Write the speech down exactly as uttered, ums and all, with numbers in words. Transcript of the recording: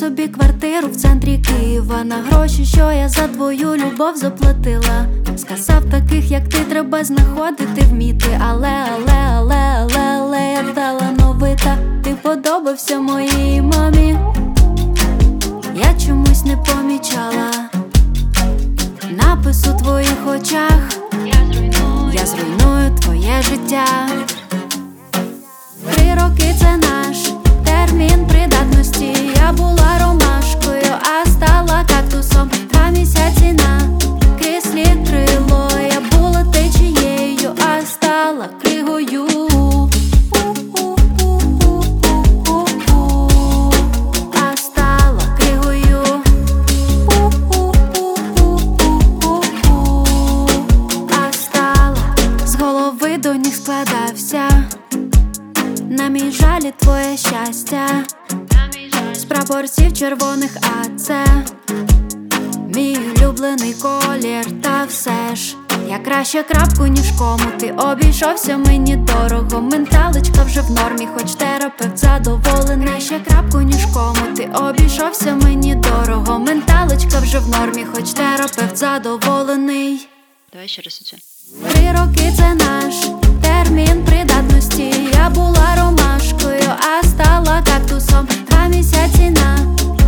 собі квартиру в центрі Києва на гроші, що я за твою любов заплатила. Сказав, таких як ти треба знаходити, вміти. Але, але, але, але, але я талановита. Ти подобався моїй мамі, я чомусь не помічала напис у твоїх очах. Я зруйную, я зруйную твоє життя. Три роки це наш термін придатності. Я була ромашкою, а стала кактусом. Два місяці на кріслі крило. Я була течією, а стала кригою. А стала кригою. А стала з голови до ніг складався. На мій жалі твоє щастя, з прапорців червоних, а це мій улюблений колір. Та все ж я краще крапку, ніж кому. Ти обійшовся мені дорого. Менталочка вже в нормі, хоч терапевт задоволений. Ще крапку, ніж кому. Ти обійшовся мені дорого. Менталочка вже в нормі, хоч терапевт задоволений. Давай ще раз оце. Три роки це наш термін придатності. Я була ромашкою, а стала кактусом. Два місяці на